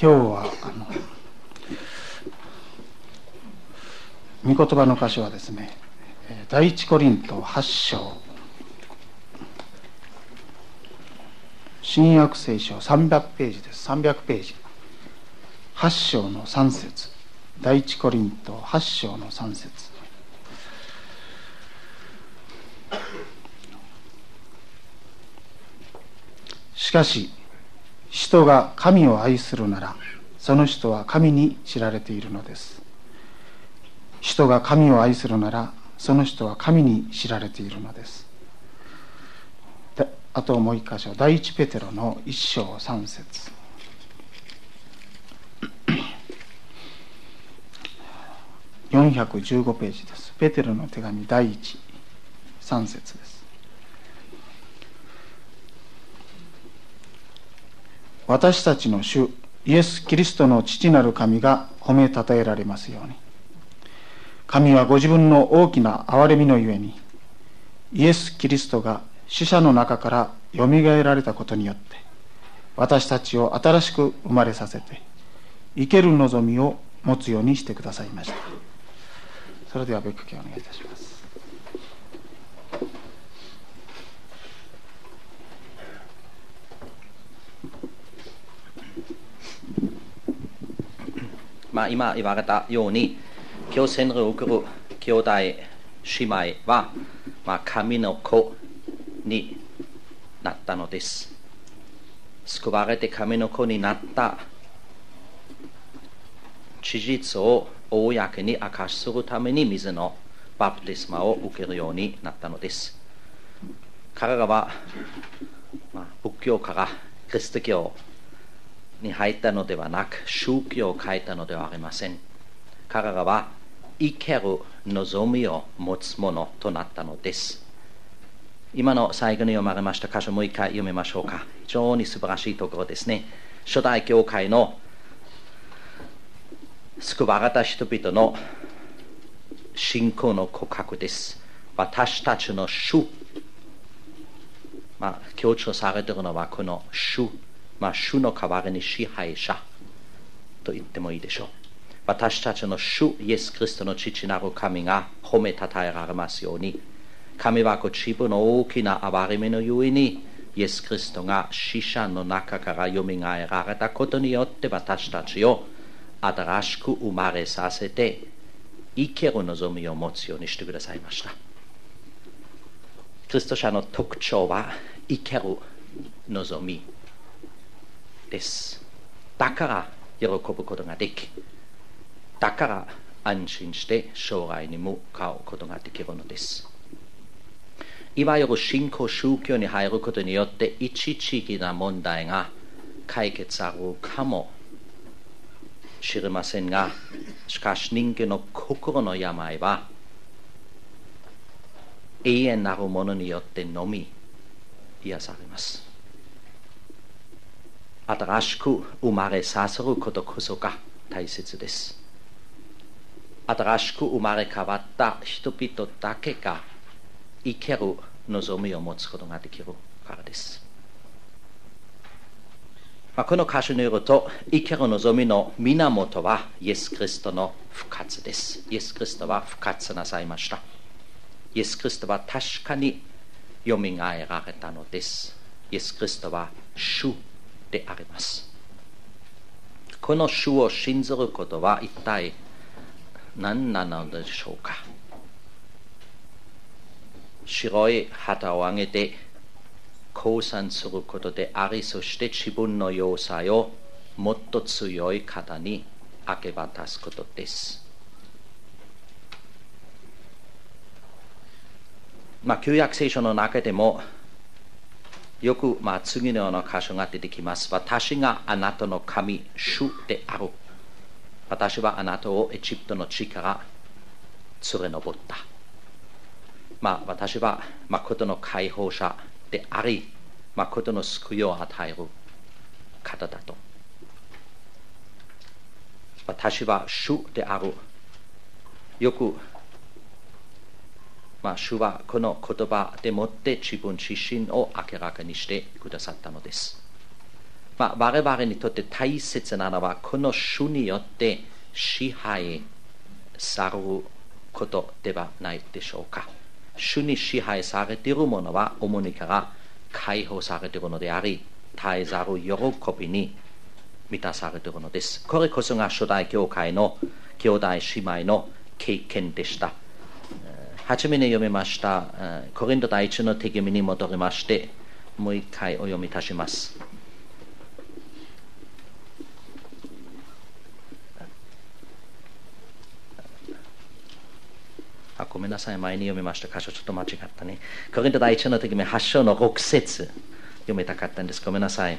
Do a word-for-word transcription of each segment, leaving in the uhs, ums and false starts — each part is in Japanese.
今日はあの御言葉の箇所はですね、第一コリントはち章、新約聖書さんびゃくページです。さんびゃくページ、はち章のさん節、第一コリントはち章のさん節。しかし人が神を愛するなら、その人は神に知られているのです。人が神を愛するなら、その人は神に知られているのです。あともう一箇所、第一ペテロの一章三節。よんひゃくじゅうごページです。ペテロの手紙第一三節です。私たちの主イエス・キリストの父なる神が褒めたたえられますように。神はご自分の大きな憐れみのゆえに、イエス・キリストが死者の中からよみがえられたことによって、私たちを新しく生まれさせて、生ける望みを持つようにしてくださいました。それでは別句をお願いいたします。 まあ、今言われたように、今日洗礼を受ける兄弟姉妹は、まあ、神の子になったのです。救われて神の子になった事実を公に明かしするために水のバプテスマを受けるようになったのです。彼らは、まあ、仏教からキリスト教に入ったのではなく、宗教を変えたのではありません。彼らは生ける望みを持つものとなったのです。今の最後に読まれました箇所、もう一回読みましょうか。非常に素晴らしいところですね。初代教会の救われた人々の信仰の告白です。私たちの主、まあ、強調されているのはこの主、まあ、主の代わりに支配者と言ってもいいでしょう。私たちの主イエス・キリストの父なる神が褒めたたえられますように、神はご自分の大きな憐れみのゆえに、イエス・キリストが死者の中からよみがえられたことによって、私たちを新しく生まれさせて、生ける望みを持つようにしてくださいました。キリスト者の特徴は生ける望みです。だから喜ぶことができ、だから安心して将来に向かうことができるのです。いわゆる信仰宗教に入ることによって一時的な問題が解決されるかもしれませんが、しかし人間の心の病は永遠なるものによってのみ癒されます。新しく生まれさせることこそが大切です。新しく生まれ変わった人々だけが生ける望みを持つことができるからです。まあ、この箇所によると、生ける望みの源はイエス・キリストの復活です。イエス・キリストは復活なさいました。イエス・キリストは確かによみがえられたのです。イエス・キリストは主であります。この主を信ずることは一体何なのでしょうか。白い旗を上げて降参することであり、そして自分の要塞をもっと強い方に明け渡すことです。まあ、旧約聖書の中でもよく、まあ、次のような箇所が出てきます。私があなたの神、主である。私はあなたをエジプトの地から連れ上った。まあ、私は誠の解放者であり、誠の救いを与える方だと。私は主である。よく、まあ、主はこの言葉でもって自分自身を明らかにしてくださったのです。 まあ、我々にとって大切なのはこの主によって支配されることではないでしょうか。主に支配されているものは重荷から解放されているのであり、絶えざる喜びに満たされているのです。これこそが初代教会の兄弟姉妹の経験でした。はじめに読みましたコリント第一の手紙に戻りまして、もう一回お読みいたします。あ、ごめんなさい、前に読みました箇所ちょっと間違ったね。コリント第一の手紙はち章のろく節読めたかったんです。ごめんなさい。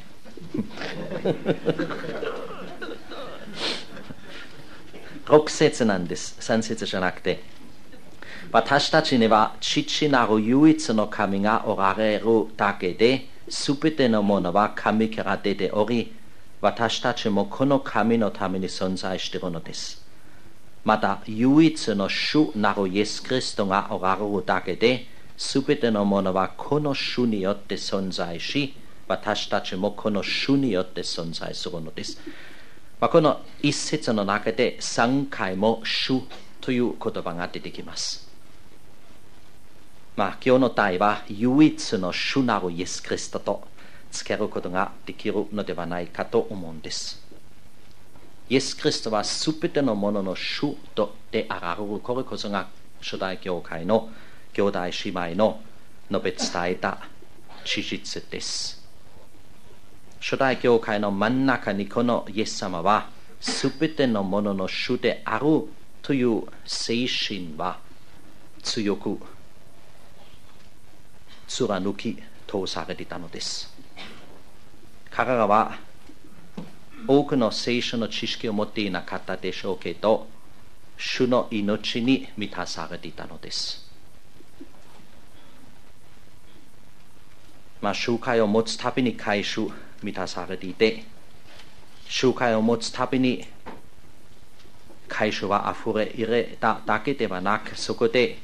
ろく節なんです。さん節じゃなくて、私たちには父なる唯一の神がおられるだけで、すべてのものは神から出ており、私たちもこの神のために存在しているのです。また唯一の主なるイエス・キリストがおられるだけで、すべてのものはこの主によって存在し、私たちもこの主によって存在するのです。まあ、この一節の中でさんかいも主という言葉が出てきます。まあ、今日の題は唯一の主なるイエス・キリストとつけることができるのではないかと思うんです。イエス・キリストはすべてのものの主とであられる。これこそが初代教会の兄弟姉妹の述べ伝えた事実です。初代教会の真ん中にこのイエス様はすべてのものの主であるという精神は強く貫き通されていたのです。彼らは多くの聖書の知識を持っていなかったでしょうけど、主の命に満たされていたのです。まあ、集会を持つたびに回収満たされていて、集会を持つたびに回収はあふれ入れただけではなく、そこで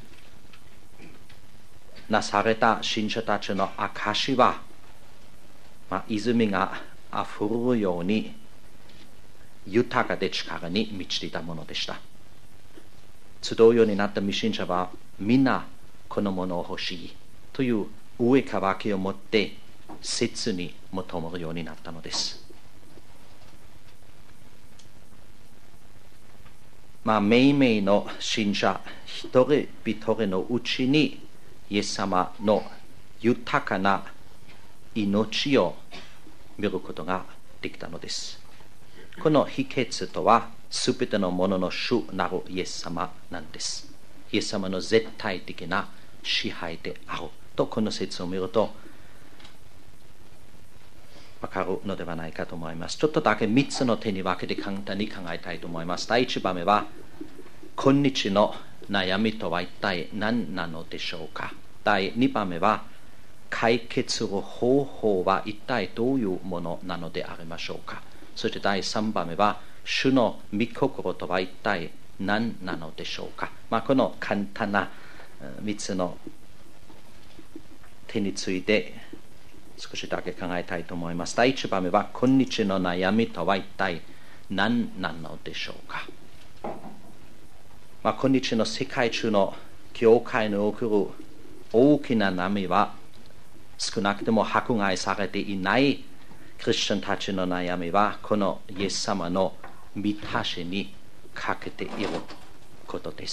なされた信者たちの証は、まあ、泉があふれるように豊かで力に満ちていたものでした。集うようになった未信者はみんなこのものを欲しいという上かきを持って切に求めるようになったのです。まあ、命名の信者一人一人のうちにイエス様の豊かな命を見ることができたのです。この秘訣とはすべてのものの主なるイエス様なんです。イエス様の絶対的な支配であると、この説を見るとわかるのではないかと思います。ちょっとだけみっつの手に分けて簡単に考えたいと思います。第一番目は、今日の悩みとは一体何なのでしょうか。第二番目は、解決する方法は一体どういうものなのでありましょうか。そして第三番目は、主の御心とは一体何なのでしょうか。まあ、この簡単なみっつの手について少しだけ考えたいと思います。第一番目は、今日の悩みとは一体何なのでしょうか。まあ、今日の世界中の教会における大きな波は、少なくとも迫害されていないクリスチャンたちの悩みは、このイエス様の満たしにかけていることです。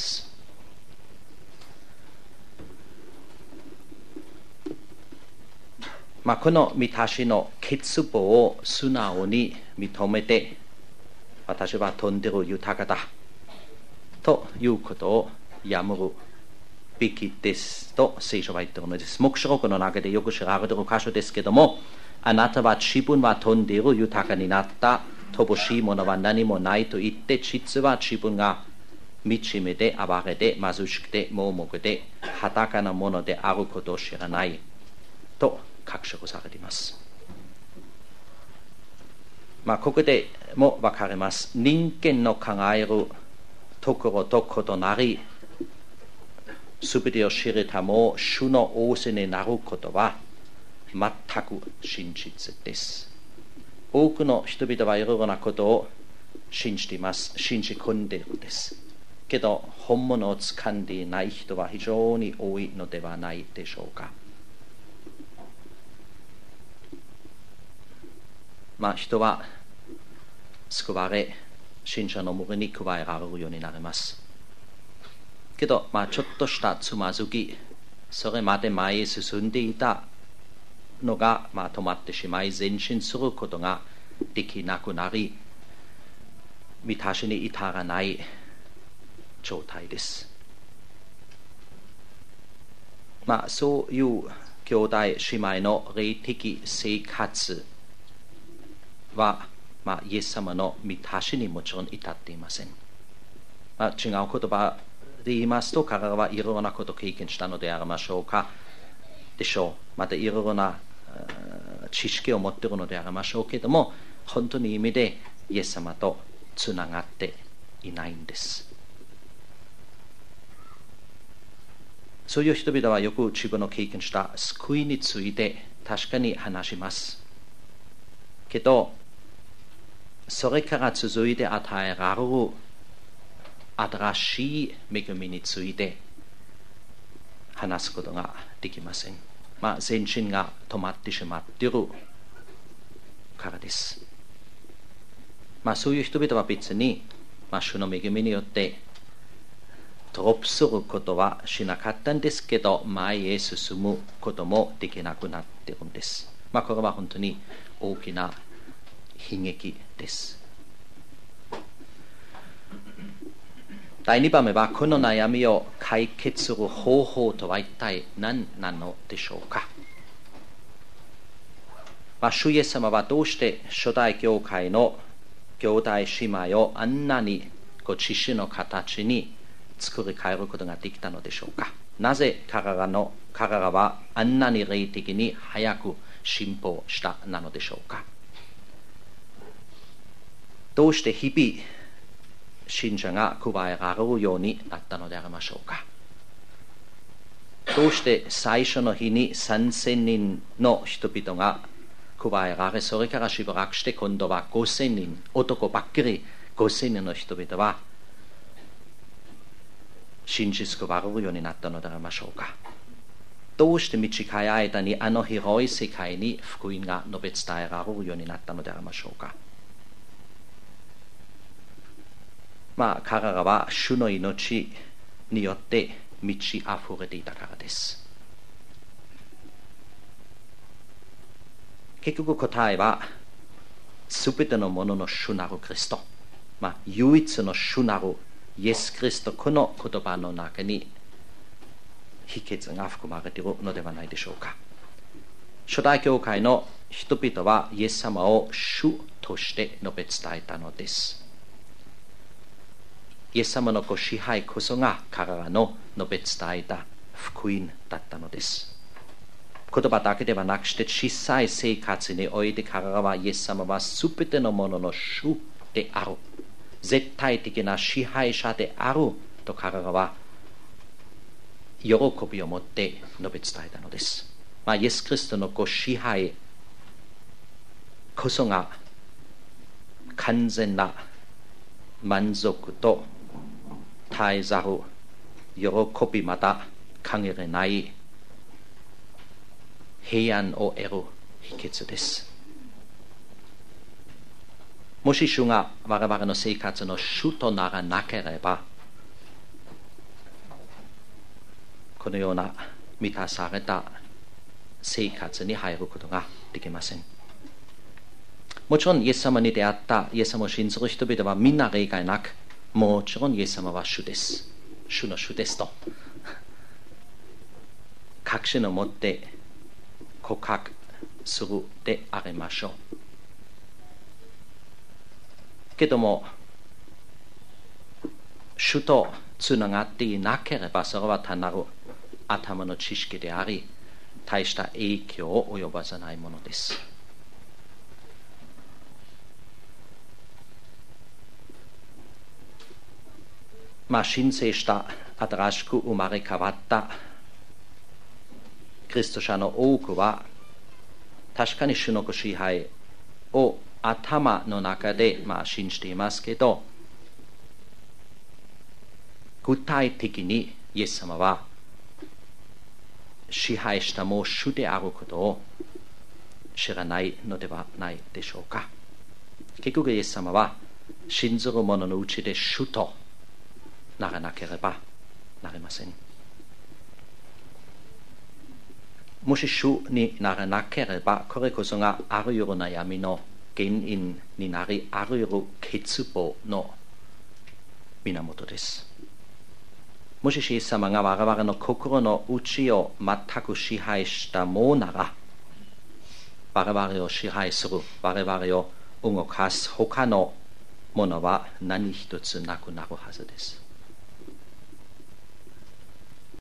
まあ、この満たしの欠乏を素直に認めて、私は飛んでる豊かだということをやめるべきですと聖書は言っているのです。黙示録の中でよく知られている箇所ですけれども、あなたは自分は飛んでいる豊かになった、乏しいものは何もないと言って、実は自分が惨めで哀れで貧しくて盲目で裸なものであることを知らないと確証されています。まあ、ここでも分かります。人間の考えるところと異なり、すべてを知るためも主の仰せになることは全く真実です。 多くの人々はいろいろなことを信じています。信じ込んでいるんです。けど、本物を掴んでいない人は非常に多いのではないでしょうか。まあ、人は救われ、信者の群れに加えられるようになります。けど、まあ、ちょっとしたつまずき、それまで前へ進んでいたのが、まあ、止まってしまい、前進することができなくなり、満たしに至らない状態です。まあ、そういう兄弟姉妹の霊的生活は、まあ、イエス様の満たしにもちろん至っていません。まあ、違う言葉で言いますと、彼らはいろいろなことを経験したのでありましょうかでしょう。またいろいろな知識を持っているのでありましょうけれども、本当に意味でイエス様とつながっていないんです。そういう人々はよく自分の経験した救いについて確かに話します。けど、それから続いて与えられる新しい恵みについて話すことができません。まあ、前進が止まってしまっているからです。まあ、そういう人々は別に、まあ、主の恵みによってドロップすることはしなかったんですけど、前へ進むこともできなくなっているんです。まあ、これは本当に大きな悲劇です。だいにばんめは、この悩みを解決する方法とは一体何なのでしょうか。まあ、主イエス様はどうして初代教会の兄弟姉妹をあんなにご自身の形に作り変えることができたのでしょうか。なぜ彼らの彼らはあんなに霊的に早く進歩したなのでしょうか。どうして日々信者が加えられるようになったのでありましょうか。どうして最初の日にさんぜんにんの人々が加えられ、それからしばらくして今度はごせんにん、男ばっかりごせんにんの人々は信じ救われるようになったのでありましょうか。どうして短い間にあの広い世界に福音が述べ伝えられるようになったのでありましょうか。まあ、彼らは主の命によって満ち溢れていたからです。結局答えは、すべてのものの主なるクリスト、まあ、唯一の主なるイエス・キリスト、この言葉の中に秘訣が含まれているのではないでしょうか。初代教会の人々はイエス様を主として述べ伝えたのです。イエス様のご支配こそが彼らの述べ伝えた福音だったのです。言葉だけではなくして小さい生活において彼らはイエス様はすべてのものの主である、絶対的な支配者であると彼らは喜びを持って述べ伝えたのです。まあ、イエス・キリストのご支配こそが完全な満足と絶えざる喜び、また限りない平安を得る秘訣です。もし主が我々の生活の主とならなければ、このような満たされた生活に入ることができません。もちろんイエス様に出会ったイエス様を信じる人々はみんな例外なく、もちろんイエス様は主です、主の主ですと確信を持って告白するでありましょう。けども主とつながっていなければ、それは単なる頭の知識であり、大した影響を及ばさないものです。まあ、申請した新しく生まれ変わったキリスト者の多くは確かに主のご支配を頭の中で、まあ、信じていますけど、具体的にイエス様は支配したも主であることを知らないのではないでしょうか。結局イエス様は信ずる者のうちで主とならなければなりません。もし主にならなければ、これこそがあらゆる悩みの原因になり、あらゆる欠乏の源です。もしイエス様が我々の心の内を全く支配したものなら、我々を支配する、我々を動かす他のものは何一つなくなるはずです。